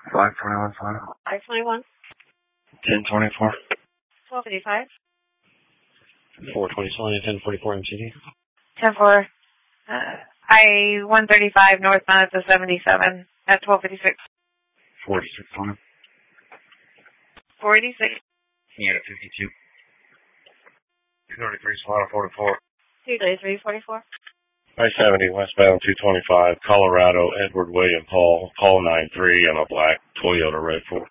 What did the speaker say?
521 final. 521. 1024. 1255. 420 1044 MCD. 10-4. I-135 northbound at the 77 at 1256. 46 on him. 486. Yeah, 52. 233 Solana 44. 233, 44. I-70 westbound 225, Colorado, Edward William Paul, call 93 on a black Toyota RAV4.